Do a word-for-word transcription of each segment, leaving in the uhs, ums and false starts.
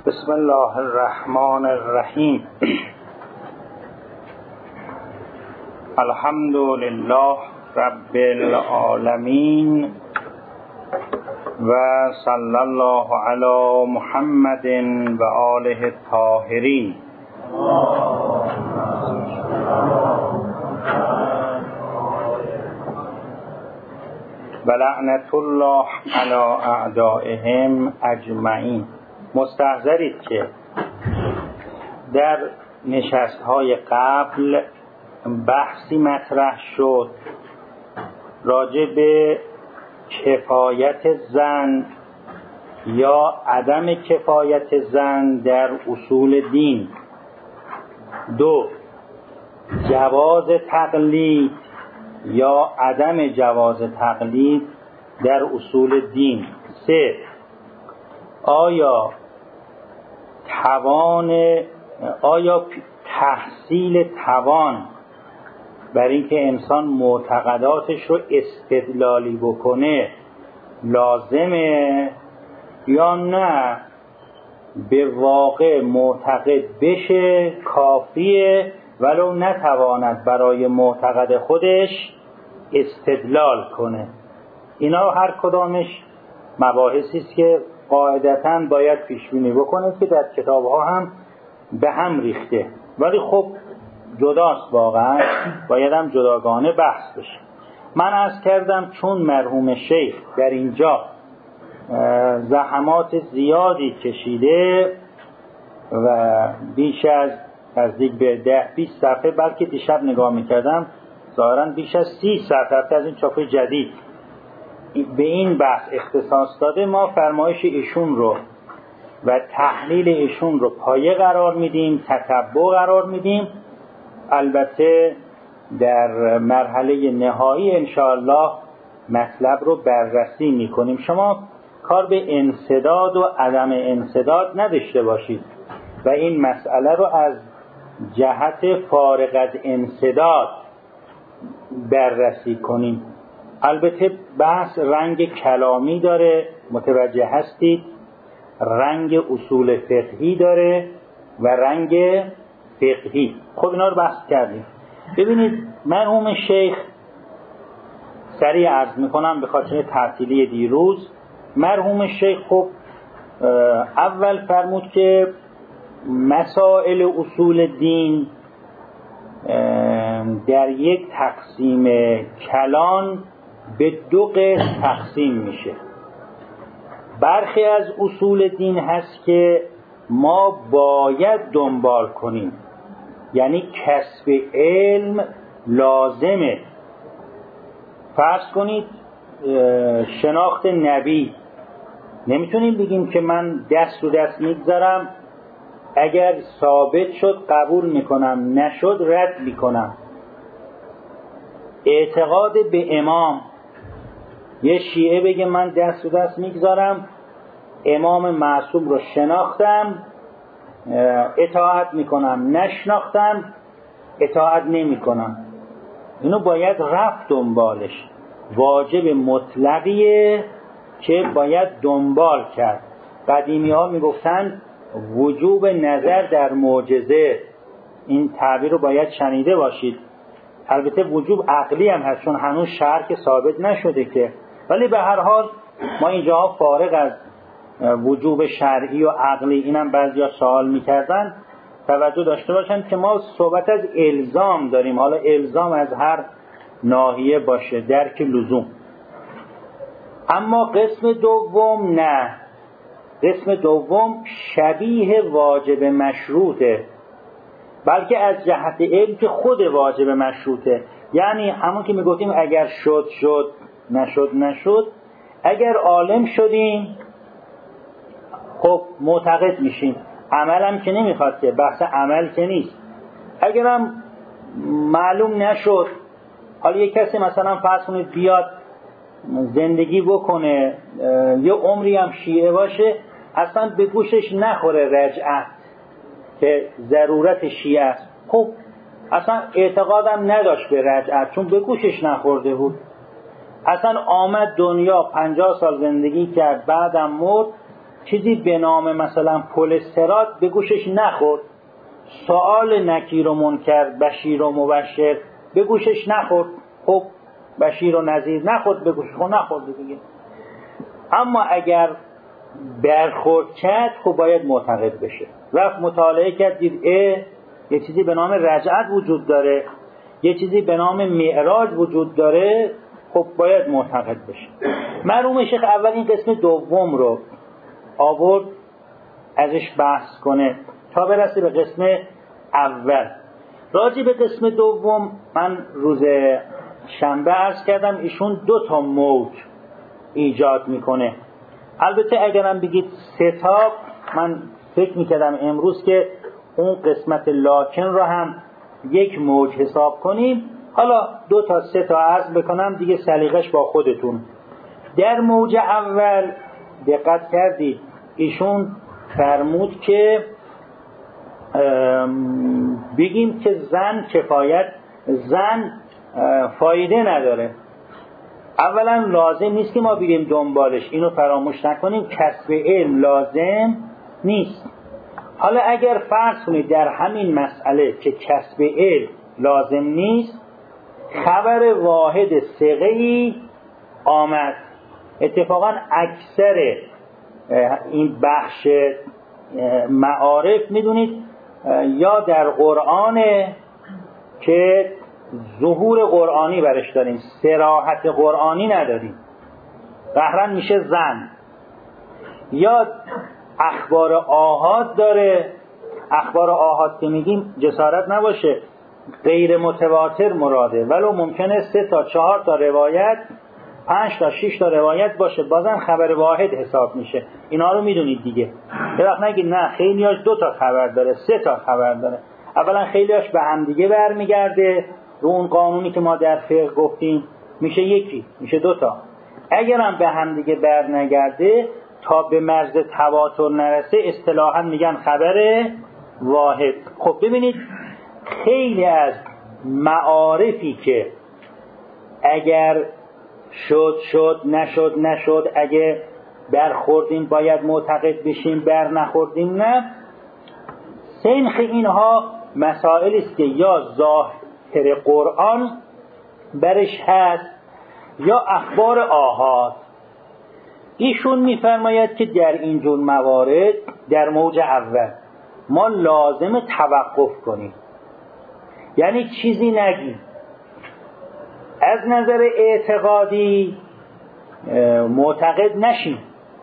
بسم الله الرحمن الرحیم. الحمد لله رب العالمین و صلی الله علی محمد و آله الطاهرین. و لعنت الله علی اعدائهم اجمعین. مستحضرید که در نشست‌های قبل بحثی مطرح شد راجع به کفایت زن یا عدم کفایت زن در اصول دین، دو جواز تقلید یا عدم جواز تقلید در اصول دین، سه آیا توان آیا تحصیل توان بر اینکه انسان معتقداتش رو استدلالی بکنه لازمه یا نه به واقع معتقد بشه کافیه ولو نتواند برای معتقد خودش استدلال کنه. اینا هر کدامش مباحثی است که قاعدتاً باید پیش بینی بکنید که در کتاب‌ها هم به هم ریخته، ولی خب جداست، واقعا باید هم جداگانه بحث بشه. من عرض کردم چون مرحوم شیخ در اینجا زحمات زیادی کشیده و بیش از نزدیک به ده بیست صفحه، بلکه دیشب نگاه میکردم ظاهراً بیش از سی صفحه از این چاپ جدید به این بحث اختصاص داده، ما فرمایش ایشون رو و تحلیل ایشون رو پایه قرار میدیم، تتبع قرار میدیم. البته در مرحله نهایی انشاءالله مطلب رو بررسی میکنیم. شما کار به انسداد و عدم انسداد نداشته باشید و این مسئله رو از جهت فارغ از انسداد بررسی کنیم. البته بحث رنگ کلامی داره، متوجه هستید، رنگ اصول فقهی داره و رنگ فقهی. خب اینا رو بحث کردیم. ببینید مرحوم شیخ، سریع عرض میکنم به خاطر تعطیلی دیروز، مرحوم شیخ خب اول فرمود که مسائل اصول دین در یک تقسیم کلان به دو قسم تقسیم میشه. برخی از اصول دین هست که ما باید دنبال کنیم، یعنی کسب علم لازمه. فرض کنید شناخت نبی، نمیتونیم بگیم که من دست رو دست میگذارم، اگر ثابت شد قبول میکنم، نشد رد میکنم. اعتقاد به امام، یه شیعه بگه من دست رو دست میگذارم، امام معصوم رو شناختم اطاعت میکنم، نشناختم اطاعت نمیکنم. اینو باید رفت دنبالش، واجب مطلقیه که باید دنبال کرد. قدیمی ها میگفتن وجوب نظر در معجزه، این تعبیر رو باید شنیده باشید. البته وجوب عقلی هم هست چون هنوز شرع که ثابت نشده که، ولی به هر حال ما اینجا فارغ از وجوب شرعی و عقلی، اینم بعضیا سوال میکردن، توجه داشته باشن که ما صحبت از الزام داریم. حالا الزام از هر ناحیه باشه، درک لزوم. اما قسم دوم نه، قسم دوم شبیه واجب مشروطه، بلکه از جهت علم که خود واجب مشروطه. یعنی همون که میگفتیم اگر شد شد، نشد نشد. اگر عالم شدیم خب معتقد میشیم، عملم که نمیخواد، که بحث عمل که نیست. اگرم معلوم نشد، حالا یک کسی مثلا فرض کنید بیاد زندگی بکنه یه عمری هم شیعه باشه، اصلا به گوشش نخوره رجعت که ضرورت شیعه است، خب اصلا اعتقادم نداشت به رجعت چون به گوشش نخورده بود. اصلا آمد دنیا پنجاه سال زندگی کرد، بعدم مرد، چیزی به نام مثلا پل صراط به گوشش نخورد، سؤال نکیر و منکر، بشیر و مبشر به گوشش نخورد، خب بشیر و نذیر نخورد به گوشش، خب نخورد دیگه. اما اگر برخورد کرد خب باید معتقد بشه. رفت مطالعه کرد، دید اه یه چیزی به نام رجعت وجود داره، یه چیزی به نام معراج وجود داره، خب باید معتقد بشه. مرحوم شیخ اول این قسم دوم رو آورد ازش بحث کنه تا برسه به قسم اول. راجع به قسم دوم من روز شنبه عرض کردم ایشون دو تا موج ایجاد میکنه. البته اگرم بگید سه تا، من فکر میکردم امروز که اون قسمت لاکن رو هم یک موج حساب کنیم، حالا دو تا سه تا عرض بکنم دیگه سلیقش با خودتون. در موج اول دقت کردید ایشون فرمود که بگیم که زن کفایت، زن فایده نداره. اولا لازم نیست که ما بریم دنبالش، اینو فراموش نکنیم، کسب علم لازم نیست. حالا اگر فرض کنید در همین مسئله که کسب علم لازم نیست، خبر واحد ثقه‌ای آمد، اتفاقا اکثر این بخش معارف میدونید یا در قرآن که ظهور قرآنی برش داریم، صراحت قرآنی نداریم، بهرن میشه زن، یا اخبار آحاد داره. اخبار آحاد که میگیم جسارت نباشه، غیر متواتر مراده، ولو ممکنه سه تا چهار تا روایت، پنج تا شش تا روایت باشه، بازم خبر واحد حساب میشه. اینا رو میدونید دیگه. یه وقت نگید نه خیلیاش دو تا خبر داره، سه تا خبر داره. اولا خیلیاش به هم دیگه برمیگرده، رو اون قانونی که ما در فقه گفتیم میشه یکی، میشه دو تا. اگرم به هم دیگه بر نگرده تا به مرز تواتر نرسه اصطلاحا میگن خبر واحد. خب ببینید خیلی از معارفی که اگر شد شد، نشد نشد، اگه برخوردیم باید معتقد بشیم، بر نخوردیم نه، سنخ اینها مسائلی است که یا ظاهر قرآن برش هست یا اخبار آحاد. ایشون میفرماید که در اینجور موارد در موج اول ما لازم توقف کنیم، یعنی چیزی نگیم. از نظر اعتقادی معتقد نشیم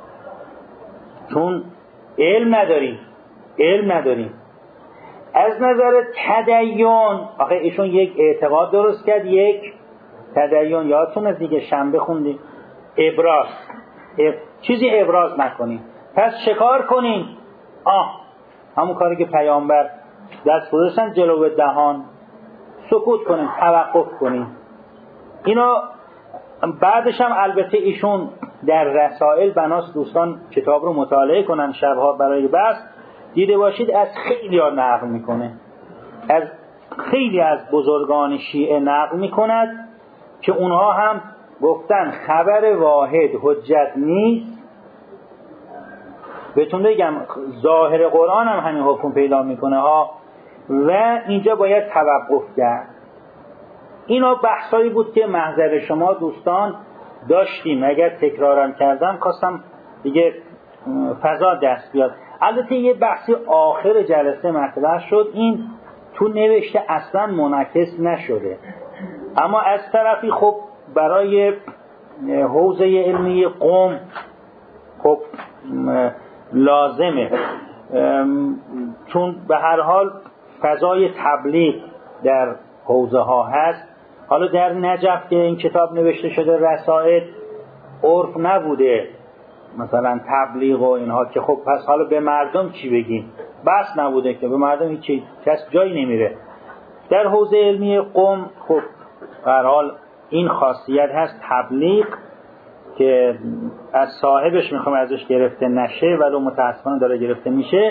چون علم نداریم، علم نداریم. از نظر تدین، آخه ایشون یک اعتقاد درست کرد، یک تدین. یادتون از دیگه شنبه خوندیم ابراز، اب... چیزی ابراز نکنیم، پس شکار کنیم. آه همون کاری که پیامبر دست گذاشتن جلو دهان، سکوت کنیم، توقف کنیم. اینا بعدش هم البته ایشون در رسائل بناس دوستان کتاب رو مطالعه کنن شبها برای بحث، دیده باشید از خیلی ها نقل میکنه، از خیلی از بزرگان شیعه نقل میکند که اونها هم گفتن خبر واحد حجت نیست. بهتون بگم ظاهر قرآن هم همین حکم پیدا میکنه ها، و اینجا باید توقف کرد. اینا بحثایی بود که محضر شما دوستان داشتیم، اگر تکرارم کردم خواستم دیگه فضا دست بیاد. البته یه بحثی آخر جلسه مطرح شد، این تو نوشته اصلا منعکس نشده، اما از طرفی خب برای حوزه علمی قوم خب لازمه، چون به هر حال فضای تبلیغ در حوزه ها هست. حالا در نجف که این کتاب نوشته شده رسائل، عرف نبوده مثلا تبلیغ و اینها، که خب پس حالا به مردم چی بگیم، بس نبوده که به مردم هیچی، کس جایی نمیره. در حوزه علمی قوم خب به هر حال این خاصیت هست، تبلیغ که از صاحبش میخوام ازش گرفته نشه ولو متاسفانه داره گرفته میشه.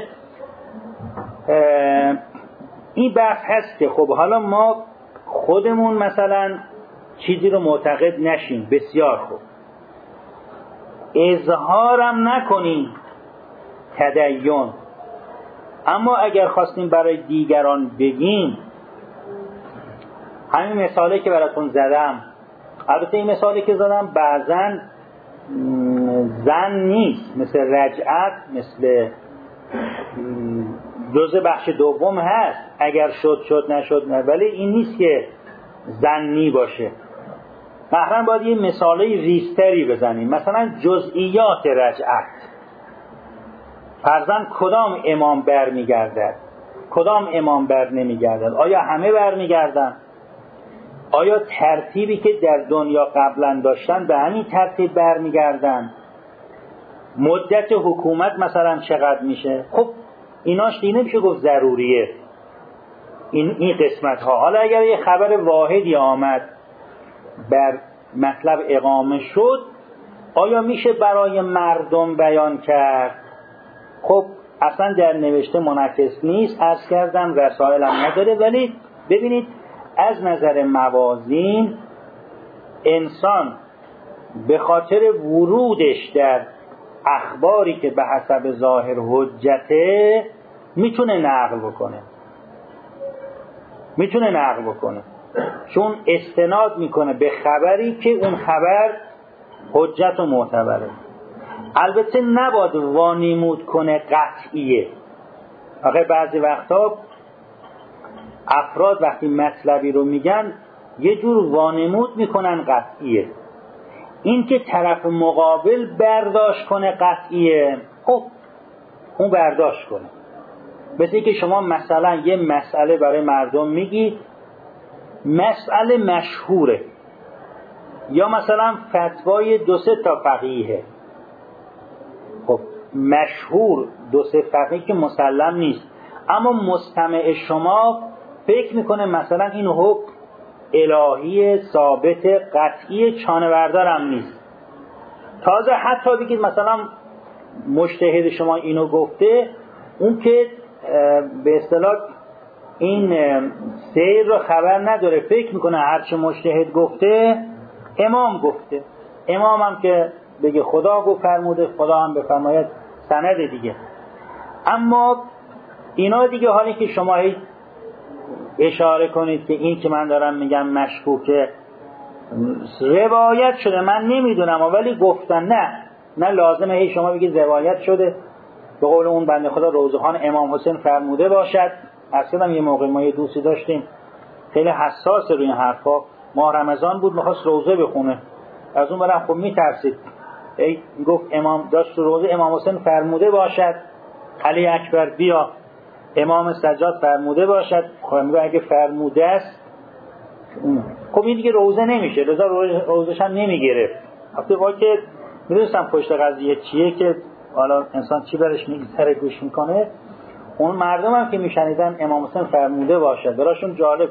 این بحث هست که خب حالا ما خودمون مثلا چیزی رو معتقد نشیم، بسیار خوب، اظهارم نکنیم تدین. اما اگر خواستیم برای دیگران بگیم، همین مثالی که براتون زدم، البته این مثالی که زدم بعضن زن نیست، مثل رجعت، مثل جزء بخش دوم هست، اگر شد شد نشد نه، ولی این نیست که زنی باشه. محرم باید یه مثالی ریستری بزنیم، مثلا جزئیات رجعت، فرضاً کدام امام بر میگردد، کدام امام بر نمیگردد، آیا همه بر میگردن، آیا ترتیبی که در دنیا قبلا داشتن به همین ترتیب بر میگردن، مدت حکومت مثلا چقدر میشه. خب ایناش دیگه نمیشه گفت ضروریه این این قسمت ها. حالا اگر یه خبر واحدی آمد بر مطلب اقامه شد، آیا میشه برای مردم بیان کرد؟ خب اصلا در نوشته منعکس نیست، عرض کردم رسائل هم نداره. ولی ببینید از نظر موازین انسان به خاطر ورودش در اخباری که به حسب ظاهر حجته میتونه نقل بکنه، میتونه نقل بکنه چون استناد میکنه به خبری که اون خبر حجت و معتبره. البته نباید وانمود کنه قطعیه. آخه بعضی وقتا افراد وقتی مطلبی رو میگن یه جور وانمود میکنن قطعیه. این که طرف مقابل برداشت کنه قطعیه، خب اون برداشت کنه. مثل اینکه شما مثلا یه مسئله برای مردم میگید، مسئله مشهوره، یا مثلا فتوای دو سه تا فقیهه. خب مشهور دو سه فقیه که مسلم نیست، اما مستمع شما فکر میکنه مثلا این حکم الهی ثابت قطعی چانه بردارم نیست. تازه حتی بگید مثلا مجتهد شما اینو گفته، اون که به اصطلاح این سیر رو خبر نداره، فکر میکنه هرچه مجتهد گفته امام گفته. امام هم که بگه خدا گفت فرموده، خدا هم بفرماید سند دیگه. اما اینا دیگه حالی که شما اشاره کنید که این که من دارم میگم مشکوکه، روایت شده من نمیدونم ولی گفتن، نه نه لازمه هی شما بگید روایت شده. به قول اون بنده خدا روزخان امام حسین فرموده باشد. اصلا یه موقع ما یه دوستی داشتیم خیلی حساس روی این حرفا، ماه رمضان بود میخواست روزه بخونه، از اون برم خب میترسید، ای گفت امام داشت تو روزه امام حسین فرموده باشد، علی اکبر بیا، امام سجاد فرموده باشد. خب میگه اگه فرموده است خب این دیگه روزه نمیشه، رضا روزش هم نمیگرفت. البته واقعا که میدونستم پشت قضیه چیه که حالا انسان چی برش میگذره گوش میکنه. اون مردم هم که میشنیدن امام حسین فرموده باشد براشون جالب.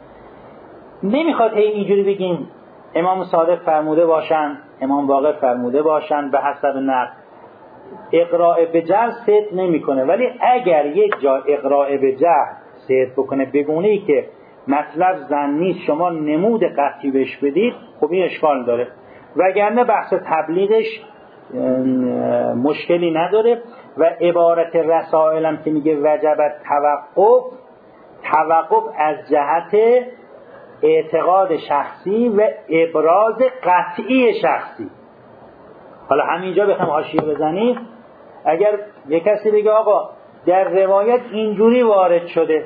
نمیخواد هی اینجوری بگیم امام صادق فرموده باشن، امام باقر فرموده باشن به حسب نقل. اقراء به جهل صدق نمیکنه، ولی اگر یک جا اقراء به جهل صدق بکنه بگونه که مطلب ظنی شما نمود قطعی بهش بدید، خب این اشکال داره. وگرنه بحث تبلیغش مشکلی نداره. و عبارت رسائل هم که میگه وجبت توقف، توقف از جهت اعتقاد شخصی و ابراز قطعی شخصی. حالا همینجا بخوام حاشیه بزنیم، اگر یک کسی بگه آقا در روایت اینجوری وارد شده،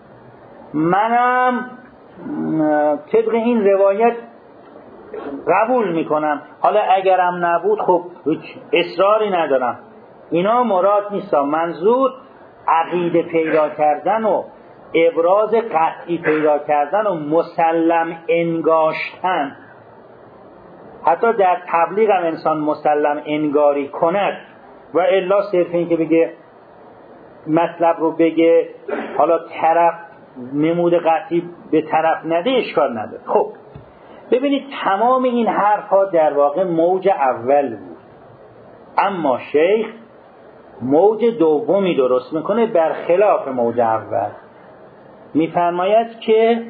منم طبق این روایت قبول میکنم، حالا اگرم نبود خب هیچ اصراری ندارم، اینا مراد نیست. منظور عقیده پیدا کردن و ابراز قطعی پیدا کردن و مسلم انگاشتن. حتی در تبلیغ هم انسان مسلم انگاری کند، و الا صرف این که بگه مطلب رو بگه حالا طرف نمود قطعی به طرف نده اشکال نداره. خب ببینید تمام این حرف ها در واقع موج اول بود، اما شیخ موج دومی درست میکنه برخلاف موج اول. میفرماید که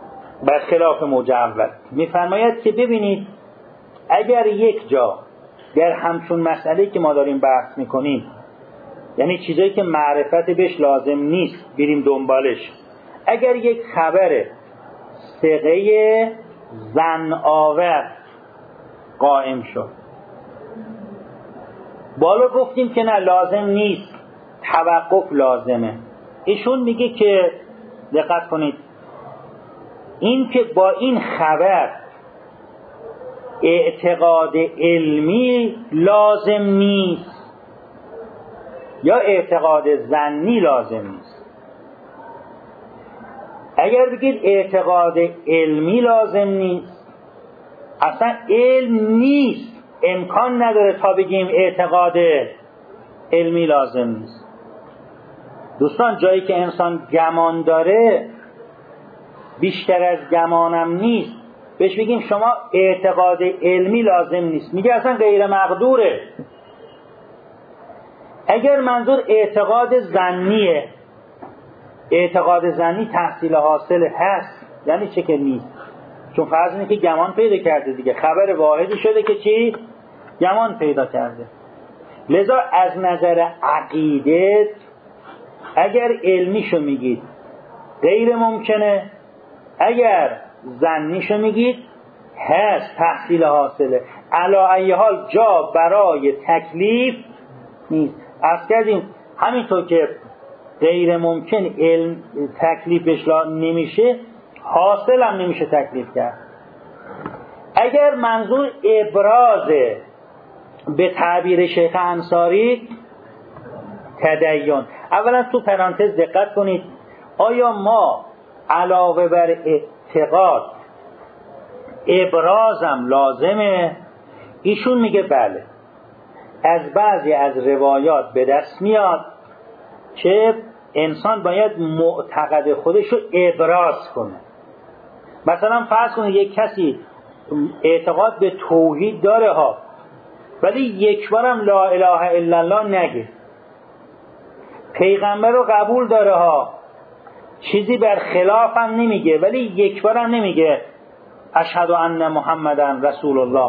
برخلاف موج اول میفرماید که ببینید اگر یک جا در همچون مسئله که ما داریم بحث میکنیم، یعنی چیزایی که معرفت بهش لازم نیست بریم دنبالش، اگر یک خبر ثقه ظن آور قائم شد، بالا گفتیم که نه لازم نیست، توقف لازمه. ایشون میگه که دقت کنید، این که با این خبر اعتقاد علمی لازم نیست یا اعتقاد ظنی لازم نیست. اگر بگید اعتقاد علمی لازم نیست، اصلا علم نیست، امکان نداره تا بگیم اعتقاد علمی لازم نیست. دوستان جایی که انسان گمان داره بیشتر از گمانم نیست، بهش بگیم شما اعتقاد علمی لازم نیست، میگه اصلا غیر مقدوره. اگر منظور اعتقاد ظنیه، اعتقاد ظنی تحصیل حاصل هست، یعنی چه که نیست، چون فرض اینه که گمان پیدا کرده دیگه، خبر واحدی شده که چی؟ گمان پیدا کرده. لذا از نظر عقیده اگر علمیشو میگید غیر ممکنه، اگر ظنیشو میگید هست، تحصیل حاصله. علی ای حال جا برای تکلیف نیست. از کردیم همینطور که غیر ممکن علم تکلیفش نمیشه، حاصل هم نمیشه تکلیف کرد. اگر منظور ابرازه، به تعبیر شیخ انصاری تدین، اولا تو پرانتز دقت کنید، آیا ما علاوه بر اعتقاد ابرازم لازمه؟ ایشون میگه بله. از بعضی از روایات به دست میاد که انسان باید معتقد خودش رو ابراز کنه. مثلا فرض کنید یک کسی اعتقاد به توحید داره ها، ولی یک بارم لا اله الا الله نگه. پیغمبر رو قبول داره ها، چیزی بر خلاف هم نمیگه، ولی یک بارم نمیگه اشهد ان محمدن رسول الله.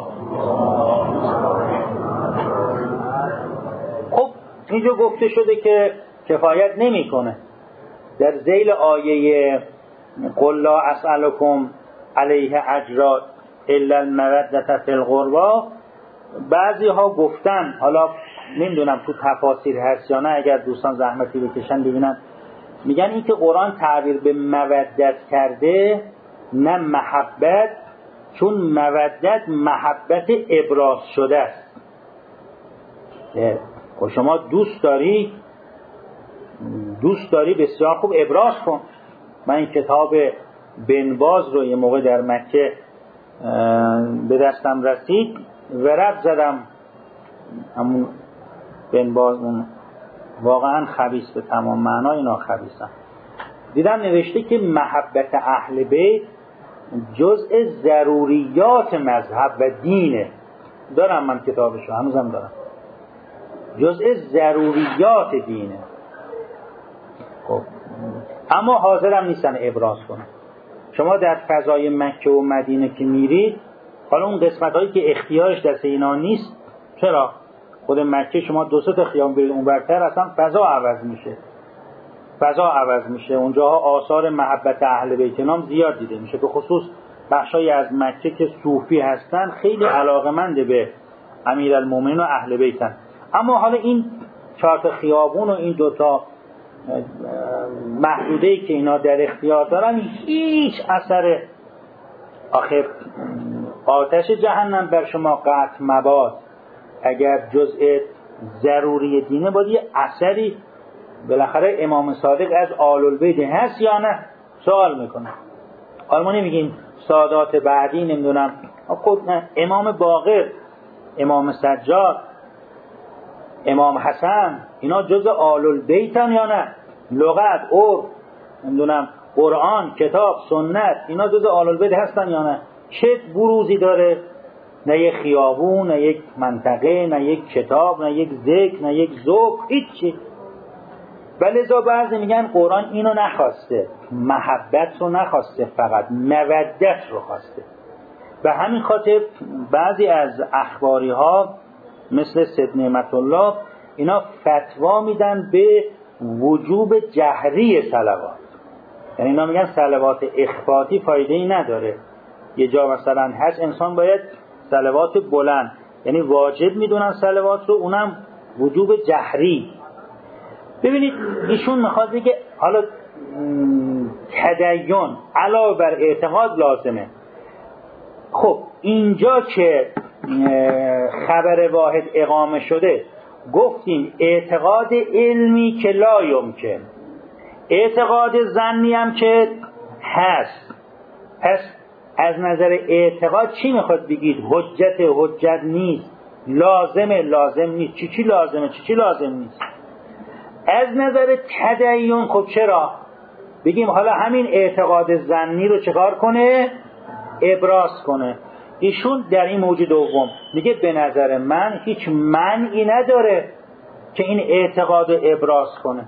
خب اینجا گفته شده که کفایت نمیکنه. در ذیل آیه قل لا اسألکم علیه اجرا الا المودة فی القربى، بعضی ها گفتن، حالا نمیدونم تو تفاسیر هست یا نه، اگر دوستان زحمتی بکشن ببینن، میگن این که قرآن تعبیر به مودت کرده نه محبت، چون مودت محبت ابراز شده است. و شما دوست داری دوست داری بسیار خوب ابراز کن. من این کتاب بن باز رو یه موقع در مکه به دستم رسید، ورق زدم، همون بن باز واقعا خبیث به تمام معنای ناخبیثم. دیدم نوشته که محبت اهل بیت جزء ضروریات مذهب و دینه. دارم من کتابشو، هنوزم دارم، جزء ضروریات دینه. خب اما حاضرم نیستن ابراز کنن. شما در فضای مکه و مدینه که میرید، حالا اون قسمت هایی که اختیارش دست اینا نیست، چرا؟ خود مکه شما دو سه تا خیام برید اون برتر اصلا فضا عوض میشه، فضا عوض میشه. اونجاها آثار محبت اهل بیت نام زیاد دیده میشه، به خصوص بخشای از مکه که صوفی هستن خیلی علاقمند به امیرالمومنین و اهل بیتن. اما حالا این چهار تا خیابون و این دو تا محدوده‌ای که اینا در اختیار دارن هیچ اثر، آخر آتش جهنم بر شما قطع مباد. اگر جزء ضروری دینه باید یه اثری بالاخره امام صادق از آل البیت هست یا نه سوال میکنه. حالا ما نمیگیم سادات بعدی، نمیدونم خود نه، امام باقر، امام سجاد، امام حسن، اینا جزء آل البیتن یا نه؟ لغت، عرف، نمیدونم قرآن، کتاب، سنت، اینا جزء آل البیت هستن یا نه؟ چه بروزی داره؟ نه یک خیابون، نه یک منطقه، نه یک کتاب، نه یک ذکر، نه یک ذوق، هیچی. ولذا بعضی میگن قرآن اینو نخواسته، محبت رو نخواسته، فقط مودت رو خواسته. و همین خاطر بعضی از اخباری ها مثل سید نعمت الله، اینا فتوا میدن به وجوب جهری صلوات. یعنی اینا میگن صلوات اخفاتی فایده ای نداره. یه جا مثلا هست انسان باید صلوات بلند، یعنی واجب میدونن صلوات رو، اونم وجوب جهری. ببینید ایشون میخواد بگه حالا تدین علاوه بر اعتقاد لازمه. خب اینجا که خبر واحد اقامه شده گفتیم اعتقاد علمی که لا یمکن، اعتقاد ظنی هم که هست. پس از نظر اعتقاد چی میخواد بگید؟ حجت حجت نیست، لازمه لازم نیست. چی چی لازمه چی چی لازم نیست. از نظر تدین خب چرا بگیم حالا همین اعتقاد ظنی رو چکار کنه؟ ابراز کنه. ایشون در این موج دوم میگه به نظر من هیچ معنی نداره که این اعتقاد رو ابراز کنه.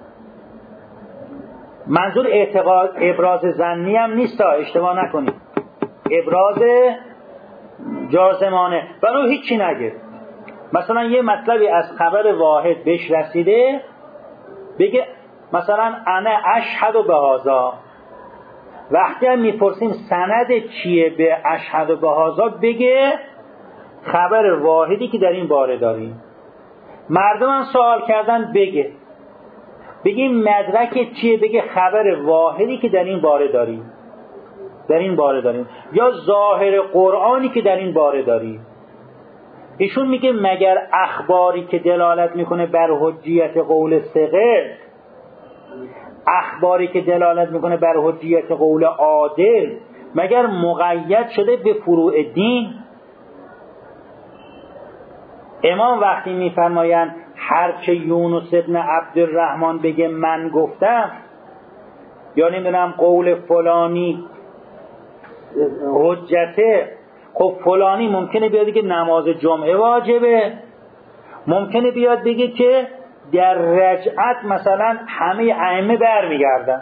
منظور اعتقاد ابراز ظنی هم نیست، اشتباه نکنید، ابراز جازمانه. برای هیچی نگه. مثلا یه مطلبی از خبر واحد بهش رسیده، بگه مثلا انا اشهد و بهذا. وقتی هم میپرسیم سند چیه به اشهد و بهذا، بگه خبر واحدی که در این باره داریم. مردم هم سوال کردن، بگه بگیم مدرک چیه، بگه خبر واحدی که در این باره داریم در این باره داریم یا ظاهر قرآنی که در این باره داریم. ایشون میگه مگر اخباری که دلالت میکنه بر حجیت قول ثقه، اخباری که دلالت میکنه بر حجیت قول عادل، مگر مقید شده به فروع دین؟ امام وقتی میفرمایند هرچه یونس ابن عبدالرحمن بگه من گفتم، یا نمیدونم قول فلانی حجته، خب فلانی ممکنه بیاد که نماز جمعه واجبه، ممکنه بیاد بگه که در رجعت مثلا همه ائمه برمیگردن.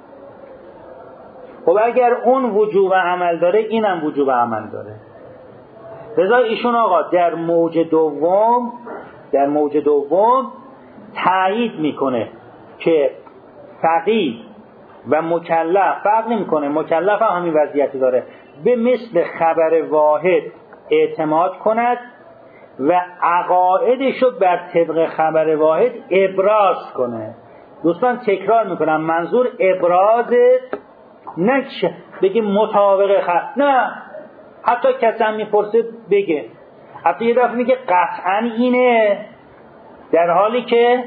خب اگر اون وجوب عمل داره، اینم وجوب عمل داره. لذا ایشون آقا در موج دوم در موج دوم تایید میکنه که فقیه و مکلف فرق نمیکنه، مکلف هم همین وضعیتی داره، به مثل خبر واحد اعتماد کند و عقایدشو بر طبق خبر واحد ابراز کنه. دوستان تکرار میکنم، منظور ابراز نکشه بگه مطابق خبر، نه، حتی کسی هم میپرسه بگه، حتی یه دفعه میگه قطعا اینه، در حالی که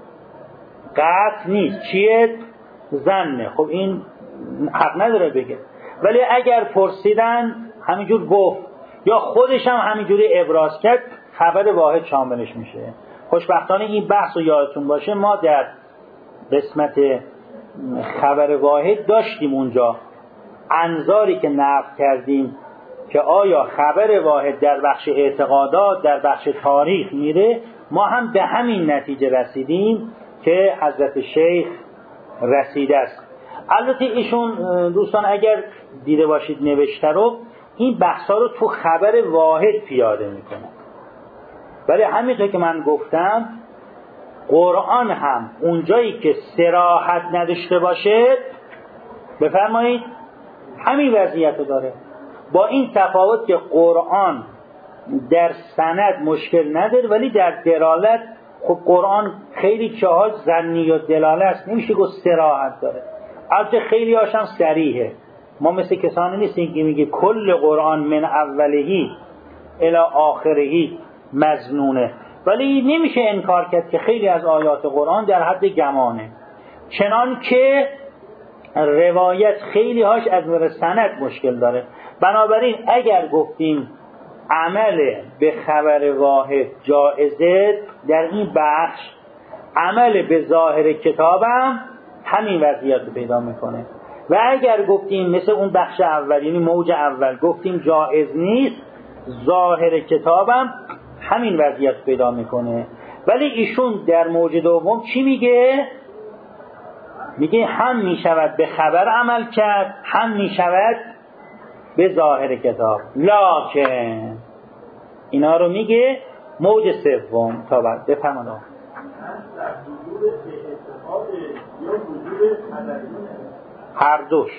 قطع نیست، چیه؟ ظنه. خب این حق نداره بگه. ولی اگر پرسیدن همینجور گفت یا خودش هم همینجوری ابراز کرد، خبر واحد شاملش میشه. خوشبختانه این بحث رو یادتون باشه، ما در قسمت خبر واحد داشتیم اونجا انظاری که نقل کردیم که آیا خبر واحد در بخش اعتقادات در بخش تاریخ میره. ما هم به همین نتیجه رسیدیم که حضرت شیخ رسیده است. البته ایشون دوستان اگر دیده باشید نوشته رو، این بحثا رو تو خبر واحد پیاده میکنه. ولی همینطور که من گفتم، قرآن هم اونجایی که صراحت نداشته باشه، بفرمایید همین وضعیت رو داره، با این تفاوت که قرآن در سند مشکل نداره ولی در دلالت، خب قرآن خیلی چهار ظنی و دلاله است، نمیشه گفت صراحت داره. البته خیلی هاشم صریحه. ما مثل کسانی نیستیم که میگه کل قرآن من اولهی الی آخرهی مظنونه، ولی نمیشه انکار کرد که خیلی از آیات قرآن در حد گمانه، چنان که روایت خیلی هاش از نظر سند مشکل داره. بنابراین اگر گفتیم عمل به خبر واحد جایزه، در این بخش عمل به ظاهر کتابم همین وضعیت رو پیدا میکنه. و اگر گفتیم مثل اون بخش اول، یعنی موج اول، گفتیم جایز نیست، ظاهر کتابم همین وضعیت رو پیدا میکنه. ولی ایشون در موج دوم چی میگه؟ میگه هم میشود به خبر عمل کرد، هم میشود به ظاهر کتاب. لکن اینا رو میگه موج سوم تا بعد بفهمانم هر دوش.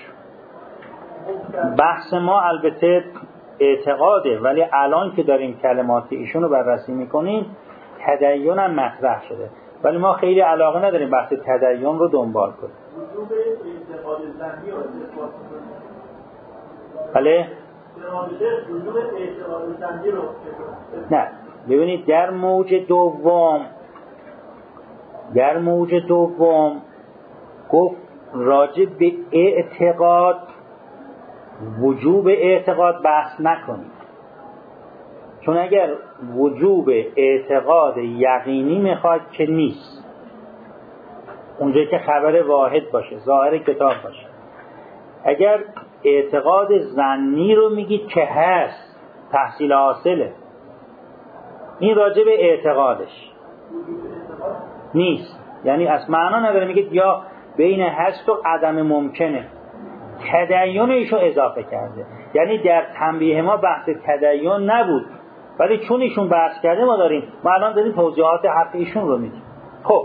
بحث ما البته اعتقاده، ولی الان که داریم کلمات ایشون رو بررسی میکنیم تدین هم مطرح شده، ولی ما خیلی علاقه نداریم بحث تدین رو دنبال کنیم. وجوب اعتقاد ذهنی رو اثبات کنیم. بله؟ وجوب اعتقاد ذهنی رو نه، ببینید در موج دوم در موج دوم گفت راجع به اعتقاد وجوب اعتقاد بحث نکنید، چون اگر وجوب اعتقاد یقینی میخواد که نیست، اونجایی که خبر واحد باشه، ظاهر کتاب باشه. اگر اعتقاد ظنی رو میگید که هست، تحصیل حاصله، این راجع به اعتقادش نیست، یعنی از معنا نداره، میگید یا بین هست و عدم ممکنه. تدین ایشو اضافه کرده، یعنی در تنبیه ما بحث تدین نبود، ولی چون ایشون بحث کرده ما داریم، ما الان داریم توضیحات حق ایشون رو میدیم. خب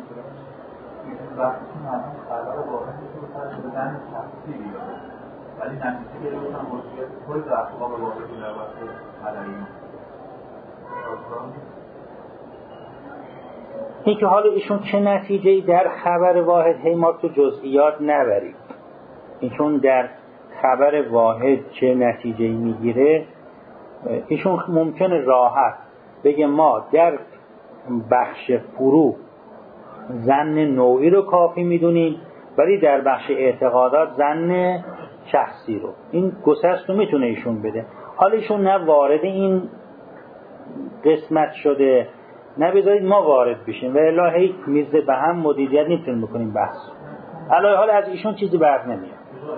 ولی نتیجه که رو هم مشکل خود در اخلاق واقعی در وقت مدنی این که حالا ایشون چه نتیجه‌ای در خبر واحد، هی ما تو جزئیات نبرید، ایشون در خبر واحد چه نتیجه‌ای میگیره، ایشون ممکنه راحت بگه ما در بخش فرو ظن نوعی رو کافی میدونیم، ولی در بخش اعتقادات ظن شخصی رو. این گسست رو میتونه ایشون بده. حالا ایشون نه وارد این قسمت شده، نه بذارید ما وارد بشیم و الا هی میزه به هم مدیریت نمیتونیم بکنیم بحث. الان حالا از ایشون چیزی بر نمیاد.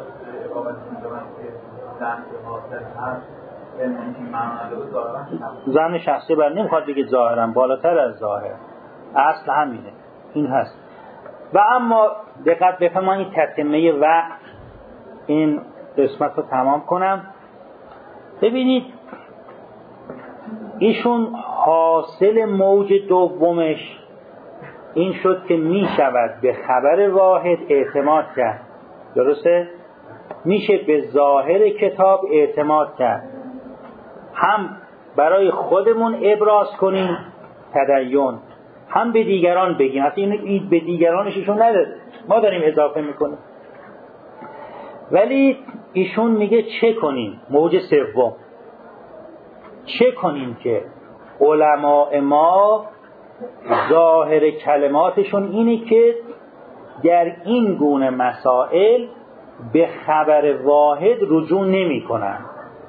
ظن شخصی بر نمیخواد بگید ظاهرا، بالاتر از ظاهر، اصل همینه، این هست. و اما دقت بفرمایید تتمه وقت این قسمت رو تمام کنم. ببینید ایشون حاصل موج دومش این شد که می شود به خبر واحد اعتماد کرد، درسته؟ میشه به ظاهر کتاب اعتماد کرد، هم برای خودمون ابراز کنیم تدین، هم به دیگران بگیم. حتی این به دیگرانش ایشون نداره، ما داریم اضافه میکنیم. ولی ایشون میگه چه کنیم؟ موج سوم چه کنیم که علماء ما ظاهر کلماتشون اینه که در این گونه مسائل به خبر واحد رجوع نمی کنن،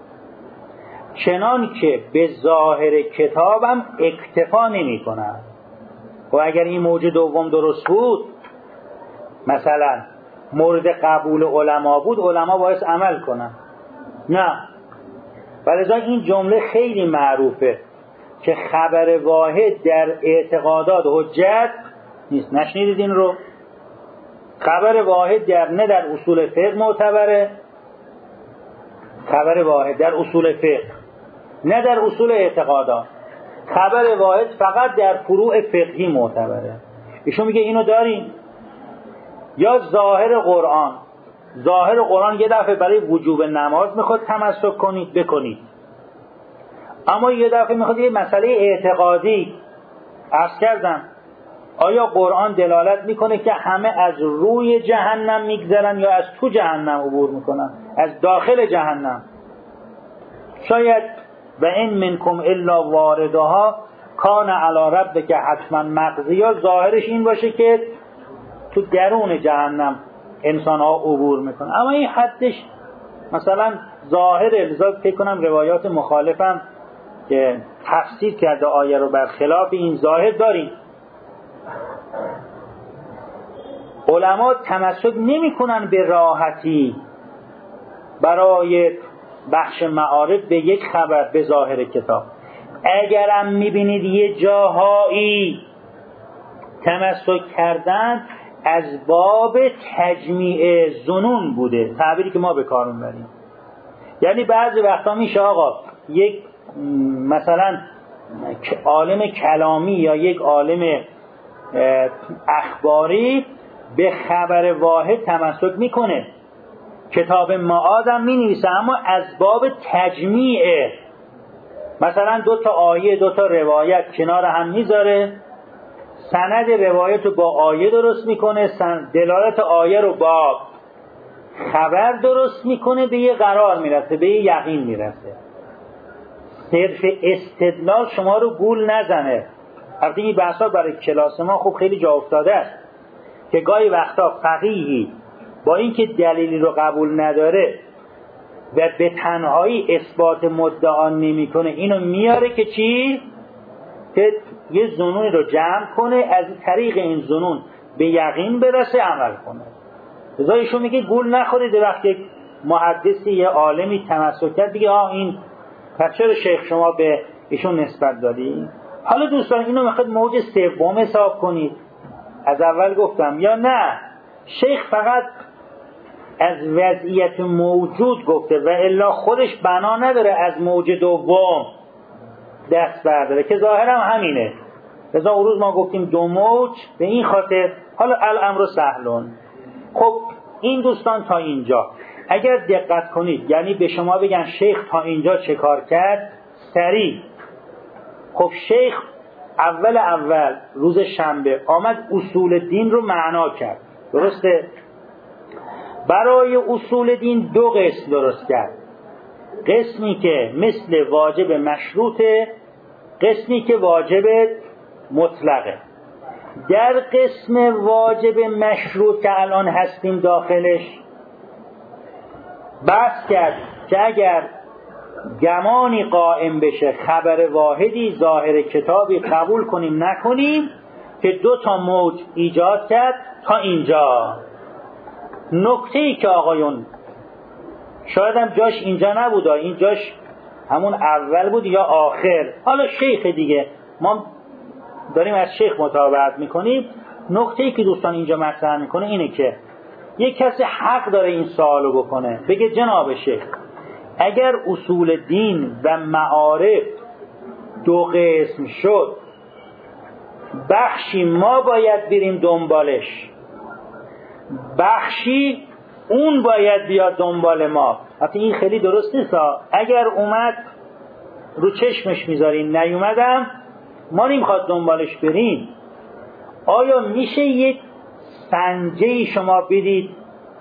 چنان که به ظاهر کتابم اکتفا نمی کنن. و اگر این موج دوم درست بود، مثلا مورد قبول علما بود، علما باید عمل کنن، نه. ولذا این جمله خیلی معروفه که خبر واحد در اعتقادات حجت نیست. نشنیدید این رو؟ خبر واحد در نه در اصول فقه معتبره، خبر واحد در اصول فقه نه در اصول اعتقادات، خبر واحد فقط در فروع فقهی معتبره. ایشون میگه اینو داریم. یا ظاهر قرآن، ظاهر قرآن یه دفعه برای وجوب نماز میخواد تمسک کنید بکنید، اما یه دفعه میخواد یه مسئله اعتقادی. عرض کردم آیا قرآن دلالت میکنه که همه از روی جهنم میگذرن یا از تو جهنم عبور میکنن، از داخل جهنم؟ شاید و این منکم الا واردها کان علی ربک حتما مقضیا، ظاهرش این باشه که تو درون جهنم انسان ها عبور میکنن، اما این حدش مثلا ظاهر لذا فکر کنم روایات مخالفم که تفسیر کرده آیه رو برخلاف این ظاهر داریم. علما تمسک نمی کنن به راحتی برای بخش معارف به یک خبر به ظاهر کتاب. اگرم میبینید یه جاهایی تمسک کردن، از باب تجمیع ظنون بوده، تعبیری که ما به کار میبریم. یعنی بعضی وقتا میشه آقا یک مثلا عالم کلامی یا یک عالم اخباری به خبر واحد تمسک میکنه. کتاب معاد هم مینویسه اما از باب تجمیع، مثلا دو تا آیه دو تا روایت کنار هم میذاره، سند روایت رو با آیه درست میکنه، دلالت آیه رو با خبر درست میکنه، به یه قرار میرسه، به یه یقین میرسه. صرف استدلال شما رو گول نزنه. البته این بحثا برای کلاس ما خب خیلی جا افتاده است که گاهی وقتا فقیهی با اینکه دلیلی رو قبول نداره و به تنهایی اثبات مدعا نمیکنه، اینو میاره که چی؟ که یه ظنونی رو جمع کنه، از طریق این ظنون به یقین برسه، عمل کنه. لذا ایشون میگه گول نخورید وقتی محدثی یه عالمی تمسک کرد دیگه آه این پس چرا شیخ شما به ایشون نسبت دادی؟ حالا دوستان اینو میخواد موج سوم حساب کنید، از اول گفتم یا نه شیخ فقط از وضعیت موجود گفته و الا خودش بنا نداره از موج دوم دست برداره که ظاهرا همینه. لذا اون روز ما گفتیم دو موج به این خاطر. حالا الامر سهلون. خب این دوستان تا اینجا اگر دقت کنید، یعنی به شما بگن شیخ تا اینجا چه کار کرد، سریع. خب شیخ اول اول روز شنبه آمد اصول دین رو معنا کرد، درسته؟ برای اصول دین دو قسم درست کرد، قسمی که مثل واجب مشروطه، قسمی که واجب مطلقه. در قسم واجب مشروط که الان هستیم داخلش بحث کرد که اگر گمانی قائم بشه، خبر واحدی ظاهر کتابی قبول کنیم نکنیم، که دو تا موج ایجاد کرد تا اینجا. نکته ای که آقایون شاید هم جاش اینجا نبود، این جاش همون اول بود یا آخر، حالا شیخ دیگه ما داریم از شیخ متابعت میکنیم. نکته ای که دوستان اینجا مطرح میکنه اینه که یک کسی حق داره این سوالو بکنه، بگه جناب شیخ اگر اصول دین و معارف دو قسم شد، بخشی ما باید بریم دنبالش، بخشی اون باید بیاد دنبال ما. حتی این خیلی درست نیست. اگر اومد رو چشمش میذاریم، نیومدم ما نمیخواد دنبالش بریم. آیا میشه یک سنجه‌ای شما بدید،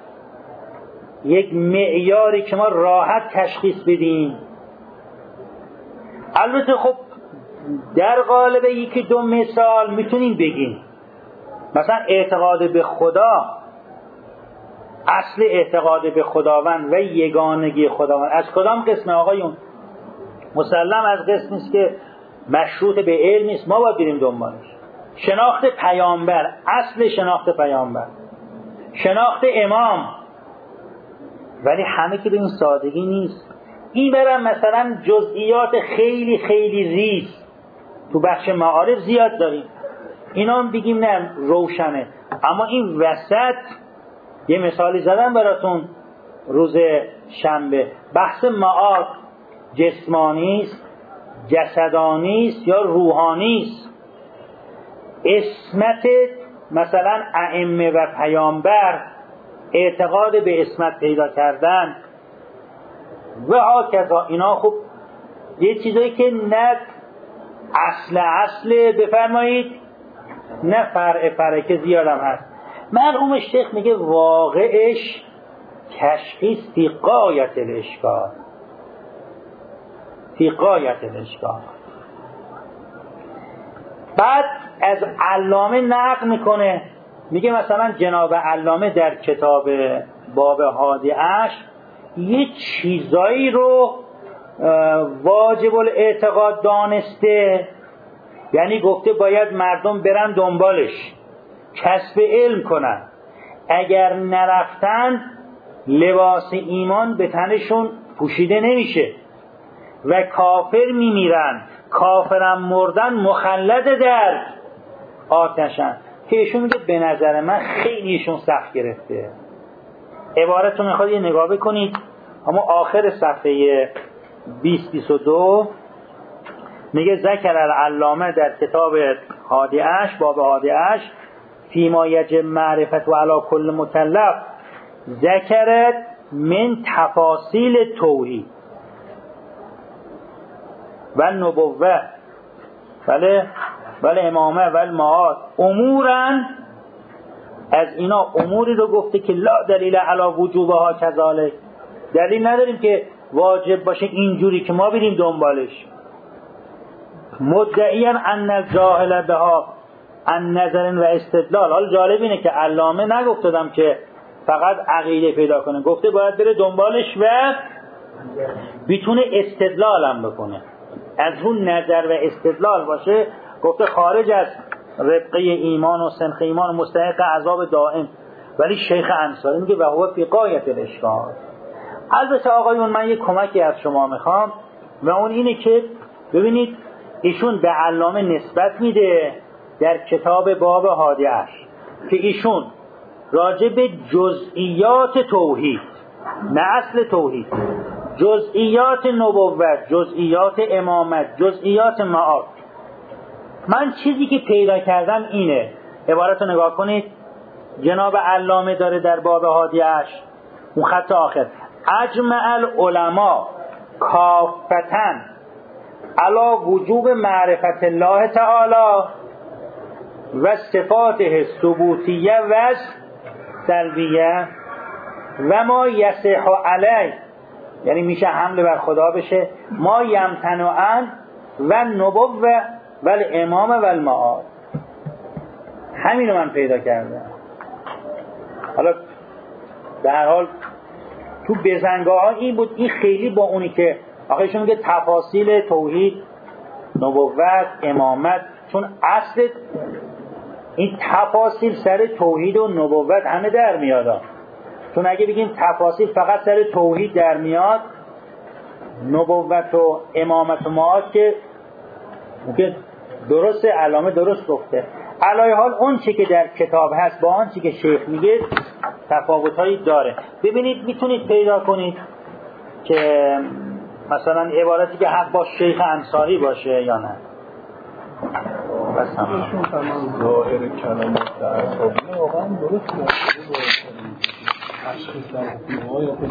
یک معیاری که ما راحت تشخیص بدیم؟ البته خب در قالب یکی دو مثال میتونیم بگیم، مثلا اعتقاد به خدا، اصل اعتقاد به خداوند و یگانگی خداوند از کدام قسم آقایون؟ مسلم از قسم نیست که مشروط به علم نیست، ما باید بریم دنبالش. شناخت پیامبر، اصل شناخت پیامبر، شناخت امام، ولی همه که به این سادگی نیست. این برم مثلا جزئیات خیلی خیلی ریز تو بخش معارف زیاد داریم، اینا هم بگیم نه روشنه، اما این وسط یه مثالی زدم براتون روز شنبه، بحث معاد جسمانی است، جسدانی است یا روحانی است. اسمت مثلا ائمه و پیامبر، اعتقاد به اسمت پیدا کردن و هاکذا، اینا خب یه چیزایی که نه اصل اصل بفرمایید نه فرع فرع که زیادم هست. مرحوم شیخ میگه واقعش تشخیص فی غایت الاشکال، فی غایت الاشکال. بعد از علامه نقل میکنه، میگه مثلا جناب علامه در کتاب باب هادی عشر یه چیزایی رو واجب الاعتقاد دانسته، یعنی گفته باید مردم برن دنبالش، کسب علم کنن، اگر نرفتن لباس ایمان به تنشون پوشیده نمیشه و کافر میمیرن، کافرم مردن مخلد در آتشن. که ایشون میگه به نظر من خیلی ایشون سخت گرفته. عبارتون میخواد یه نگاه بکنید، اما آخر صفحه بیست بیست و دو میگه ذکر العلامه در کتاب هادیه‌اش، باب هادیه‌اش، فیما یجب معرفت و علی کل مکلف ذکرت من تفاصیل توحید و نبوه بله بله امامه و المعاد امورن، از اینا اموری رو گفته که لا دلیل علی وجوبها کذالک، دلیل نداریم که واجب باشه اینجوری که ما بریم دنبالش. مدعیاً ان الجاهل بها ان نظر و استدلال. حال جالب اینه که علامه نگفتدم که فقط عقیده پیدا کنه، گفته باید بره دنبالش و بیتونه استدلال هم بکنه، از اون نظر و استدلال باشه. گفته خارج از ربقه ایمان و سنخ ایمان مستحق عذاب دائم. ولی شیخ انصاری میگه و هو فی غایت الاشکال. البته آقایون من یک کمکی از شما میخوام و اون اینه که ببینید ایشون به علامه نسبت میده در کتاب باب هادیه‌اش که ایشون راجع به جزئیات توحید، نه اصل توحید، جزئیات نبوت، جزئیات امامت، جزئیات معاد. من چیزی که پیدا کردم اینه، عبارت رو نگاه کنید، جناب علامه داره در باب هادیه‌اش اون خط آخر، اجمع العلماء کافتن علی وجوب معرفت الله تعالی و صفاته ثبوتیه و سلبیه و ما یصح علیه، یعنی میشه حمله بر خدا بشه، ما یمتنعن و نبوه و الامام و المعاد. همینو من پیدا کردم. حالا به هر حال تو بزنگاه ها این بود، این خیلی با اونی که آخرشون میگه تفاصیل توحید، نبوت، امامت، چون اصل این تفاصیل سر توحید و نبوت همه در میاد. چون اگه بگیم تفاصیل فقط سر توحید در میاد، نبوت و امامت و معاد که ممکن درست علامه درست گفته. علای حال اون چی که در کتاب هست با آن چی که شیخ میگه تفاوتایی داره. ببینید میتونید پیدا کنید که مثلا عبارتی که حق با شیخ انصاری باشه یا نه. بس هم ظاهر کلمات در اصابی واقعا درست نشده باید تشخیص در